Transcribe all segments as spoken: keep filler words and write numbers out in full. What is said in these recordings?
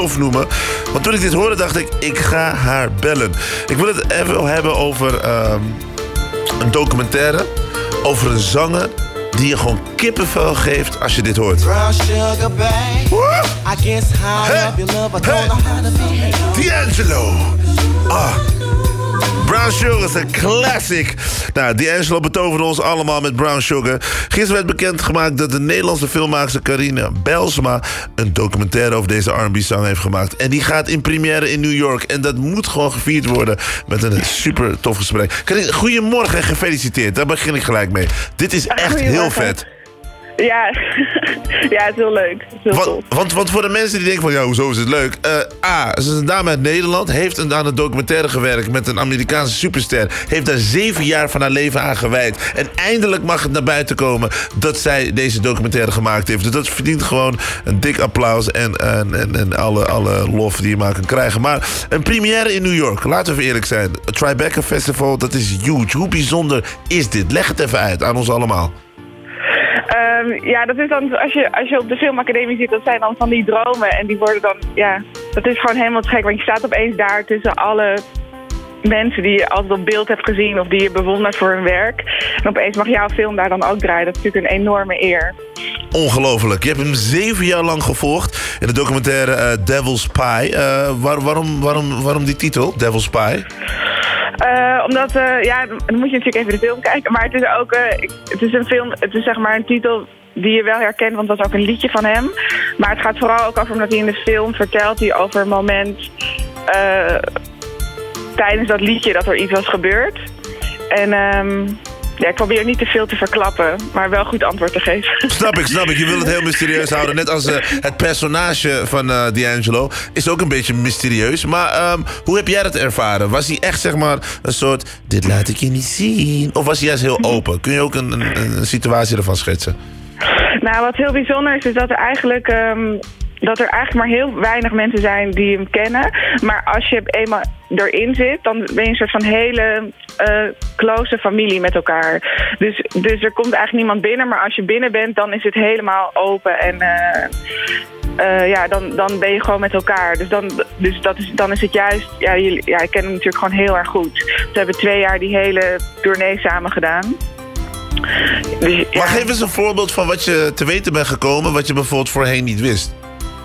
tof noemen. Want toen ik dit hoorde, dacht ik, ik ga haar bellen. Ik wil het even hebben over um, een documentaire. Over een zanger die je gewoon kippenvel geeft als je dit hoort. Woe! Hey, hey. D'Angelo. Ah. Brown Sugar is een classic. Nou, D'Angelo betoverde ons allemaal met Brown Sugar. Gisteren werd bekendgemaakt dat de Nederlandse filmmaakster Carine Bijlsma een documentaire over deze R en B-zanger heeft gemaakt. En die gaat in première in New York. En dat moet gewoon gevierd worden met een super tof gesprek. Carine, goedemorgen en gefeliciteerd. Daar begin ik gelijk mee. Dit is echt heel vet. Ja, ja, het is heel leuk. Het is heel want, want, want voor de mensen die denken van, ja, hoezo is het leuk? Uh, A, ze is een dame uit Nederland, heeft een, aan een documentaire gewerkt met een Amerikaanse superster. Heeft daar zeven jaar van haar leven aan gewijd. En eindelijk mag het naar buiten komen dat zij deze documentaire gemaakt heeft. Dus dat verdient gewoon een dik applaus en, en, en, en alle, alle lof die je maar kan krijgen. Maar een première in New York, laten we even eerlijk zijn. Het Tribeca Festival, dat is huge. Hoe bijzonder is dit? Leg het even uit aan ons allemaal. Um, ja, dat is dan, als je, als je op de filmacademie zit, dat zijn dan van die dromen. En die worden dan, ja, dat is gewoon helemaal te gek. Want je staat opeens daar tussen alle mensen die je altijd op beeld hebt gezien of die je bewondert voor hun werk. En opeens mag jouw film daar dan ook draaien. Dat is natuurlijk een enorme eer. Ongelooflijk. Je hebt hem zeven jaar lang gevolgd in de documentaire uh, Devil's Pie. Uh, waar, waarom, waarom, waarom die titel, Devil's Pie? Uh, omdat, uh, ja, dan moet je natuurlijk even de film kijken. Maar het is ook, uh, het is een film, het is zeg maar een titel die je wel herkent, want dat is ook een liedje van hem. Maar het gaat vooral ook over, omdat hij in de film vertelt hij over een moment uh, tijdens dat liedje dat er iets was gebeurd. En um, ja, ik probeer niet te veel te verklappen, maar wel goed antwoord te geven. Snap ik, snap ik. Je wil het heel mysterieus houden. Net als uh, het personage van uh, D'Angelo is ook een beetje mysterieus. Maar um, hoe heb jij dat ervaren? Was hij echt, zeg maar, een soort, dit laat ik je niet zien? Of was hij juist heel open? Kun je ook een, een, een situatie ervan schetsen? Nou, wat heel bijzonder is, is dat er eigenlijk... Um, dat er eigenlijk maar heel weinig mensen zijn die hem kennen. Maar als je eenmaal erin zit, dan ben je een soort van hele uh, close familie met elkaar. Dus, dus er komt eigenlijk niemand binnen, maar als je binnen bent, dan is het helemaal open. En uh, uh, ja, dan, dan ben je gewoon met elkaar. Dus, dan, dus dat is, dan is het juist... Ja, jullie, ja, ik ken hem natuurlijk gewoon heel erg goed. Ze hebben twee jaar die hele tournee samen gedaan. Dus, ja. Maar geef eens een voorbeeld van wat je te weten bent gekomen, wat je bijvoorbeeld voorheen niet wist.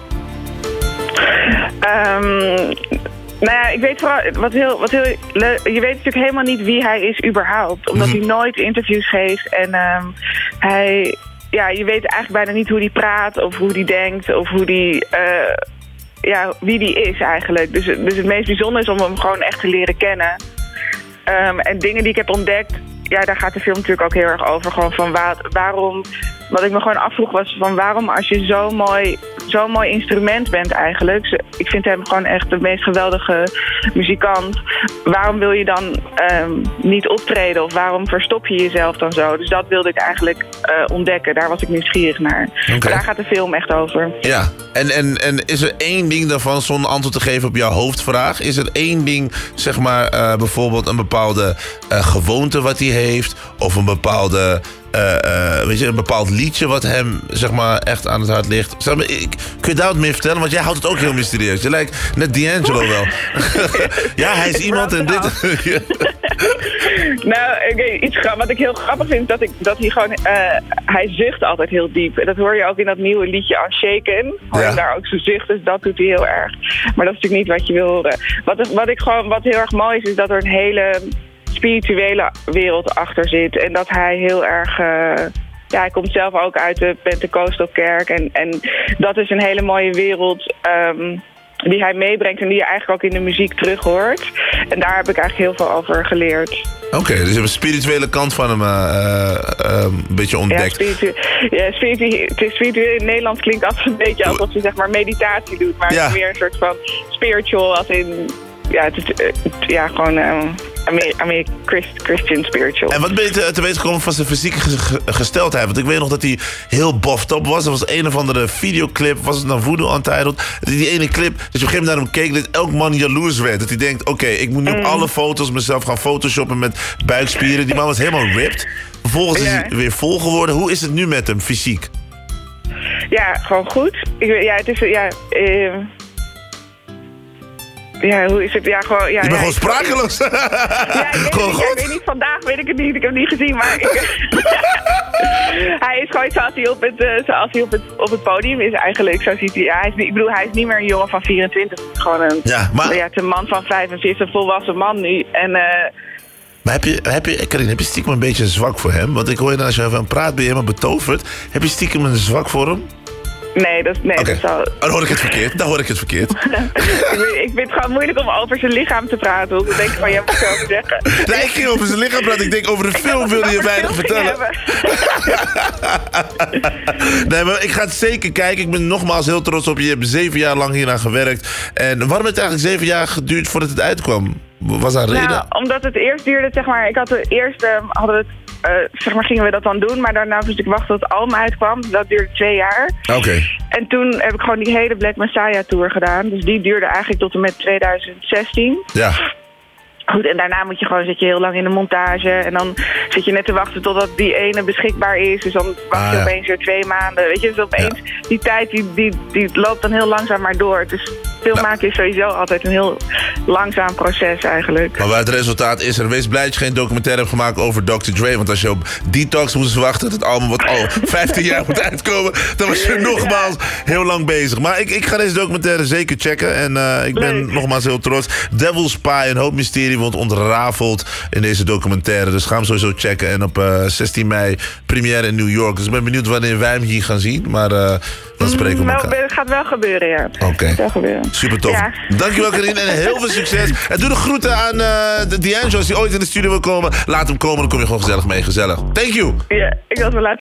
Um, nou ja, ik weet vooral wat heel, wat heel le- je weet natuurlijk helemaal niet wie hij is überhaupt, omdat mm-hmm. hij nooit interviews geeft en um, hij, ja, je weet eigenlijk bijna niet hoe hij praat of hoe hij denkt of hoe die, uh, ja, wie die is eigenlijk. Dus, dus het meest bijzondere is om hem gewoon echt te leren kennen. Um, en dingen die ik heb ontdekt, ja, daar gaat de film natuurlijk ook heel erg over. Gewoon van waar, waarom, wat ik me gewoon afvroeg was van waarom als je zo mooi, zo'n mooi instrument bent eigenlijk. Ik vind hem gewoon echt de meest geweldige muzikant. Waarom wil je dan um, niet optreden of waarom verstop je jezelf dan zo? Dus dat wilde ik eigenlijk uh, ontdekken. Daar was ik nieuwsgierig naar. Okay. Daar gaat de film echt over. Ja, en, en, en is er één ding daarvan, zonder antwoord te geven op jouw hoofdvraag, is er één ding, zeg maar, uh, bijvoorbeeld een bepaalde uh, gewoonte wat hij heeft of een bepaalde Uh, uh, weet je, een bepaald liedje wat hem, zeg maar, echt aan het hart ligt. Zeg maar, ik, kun je daar wat meer vertellen? Want jij houdt het ook heel mysterieus. Je lijkt net D'Angelo wel. Ja, hij is iemand en dit. Nou, okay, iets wat ik heel grappig vind, dat, ik, dat hij gewoon, uh, hij zucht altijd heel diep. En dat hoor je ook in dat nieuwe liedje Unshaken. Hoor je daar ook zo zucht, dus dat doet hij heel erg. Maar dat is natuurlijk niet wat je wil horen. Wat, wat ik gewoon, wat heel erg mooi is, is dat er een hele spirituele wereld achter zit. En dat hij heel erg... Uh, ja, hij komt zelf ook uit de Pentecostal kerk. En, en dat is een hele mooie wereld um, die hij meebrengt en die je eigenlijk ook in de muziek terug hoort. En daar heb ik eigenlijk heel veel over geleerd. Oké, okay, dus je hebt een spirituele kant van hem uh, uh, een beetje ontdekt. Ja, spiritu- ja spiritu- spiritueel in het Nederlands klinkt altijd een beetje alsof je zeg maar meditatie doet. Maar ja. Het is meer een soort van spiritual als in... Ja, het is, uh, ja gewoon... Uh, Amer- Christ, Christian spiritual. En wat ben je te, te weten gekomen van zijn fysieke ge- gesteldheid? Want ik weet nog dat hij heel boffed up was. Er was een of andere videoclip, was het nou Voodoo Untitled? Die ene clip, dat je op een gegeven moment naar hem keek, dat elk man jaloers werd. Dat hij denkt, oké, okay, ik moet nu mm. op alle foto's mezelf gaan photoshoppen met buikspieren. Die man was helemaal ripped. Vervolgens ja. is hij weer vol geworden. Hoe is het nu met hem, fysiek? Ja, gewoon goed. Ik, ja, het is... Ja, uh... Ja, hoe is het? Ja, gewoon... Ja, je bent ja, gewoon sprakeloos. Ja, ik weet, gewoon niet, ja, ik weet niet, vandaag weet ik het niet. Ik heb hem niet gezien, maar... Ik, hij is gewoon zoals hij op het, uh, zoals hij op het, op het podium is eigenlijk. Zo ziet hij... Ja, hij is, ik bedoel, hij is niet meer een jongen van vierentwintig. Het is gewoon een... Ja, maar... Ja, het is een man van vijfenveertig, een volwassen man nu. En... Uh, Maar heb je, heb je, Karin, heb je stiekem een beetje een zwak voor hem? Want ik hoor je dan als je over hem praat, ben je helemaal betoverd. Heb je stiekem een zwak voor hem? Nee, dat, nee, okay. dat zou... Dan hoor ik het verkeerd. Dan hoor ik het verkeerd. ik, vind, ik vind het gewoon moeilijk om over zijn lichaam te praten. Dan denk ik van, jij moet zo over zeggen. Nee, ik ging over zijn lichaam praten. Ik denk, over de film wilde je weinig vertellen. Nee, maar ik ga het zeker kijken. Ik ben nogmaals heel trots op je. Je hebt zeven jaar lang hieraan gewerkt. En waarom heeft het eigenlijk zeven jaar geduurd voordat het uitkwam? Was daar een reden? Nou, omdat het eerst duurde, zeg maar... Ik had de eerste... Hadden het, uh, zeg maar, gingen we dat dan doen. Maar daarna moest ik wachten tot het album uitkwam. Dat duurde twee jaar. Oké. Okay. En toen heb ik gewoon die hele Black Messiah tour gedaan. Dus die duurde eigenlijk tot en met twintig zestien. Ja. Goed, en daarna moet je gewoon, zit je heel lang in de montage. En dan zit je net te wachten totdat die ene beschikbaar is. Dus dan wacht je ah, ja. opeens weer twee maanden. Weet je, dus opeens ja. die tijd die, die, die loopt dan heel langzaam maar door. Dus filmmaken nou. is sowieso altijd een heel langzaam proces eigenlijk. Maar waar het resultaat is er, wees blij dat je geen documentaire hebt gemaakt over dokter Dre. Want als je op Detox moest wachten, dat het album wat al vijftien jaar moet uitkomen, dan was je nogmaals ja. heel lang bezig. Maar ik, ik ga deze documentaire zeker checken. En uh, ik ben Leuk. nogmaals heel trots. Devil's Spy, een hoop mysterie wordt ontrafeld in deze documentaire. Dus ga hem sowieso checken. En op uh, zestien mei première in New York. Dus ik ben benieuwd wanneer wij hem hier gaan zien. Maar uh, dan spreken we mm, elkaar. Het gaat wel gebeuren, ja. Oké. Okay. Super tof. Ja. Dankjewel, Karin. En heel veel succes. En doe de groeten aan uh, D'Angelo. Als hij ooit in de studio wil komen, laat hem komen. Dan kom je gewoon gezellig mee. Gezellig. Thank you. Ja, ik was wel laten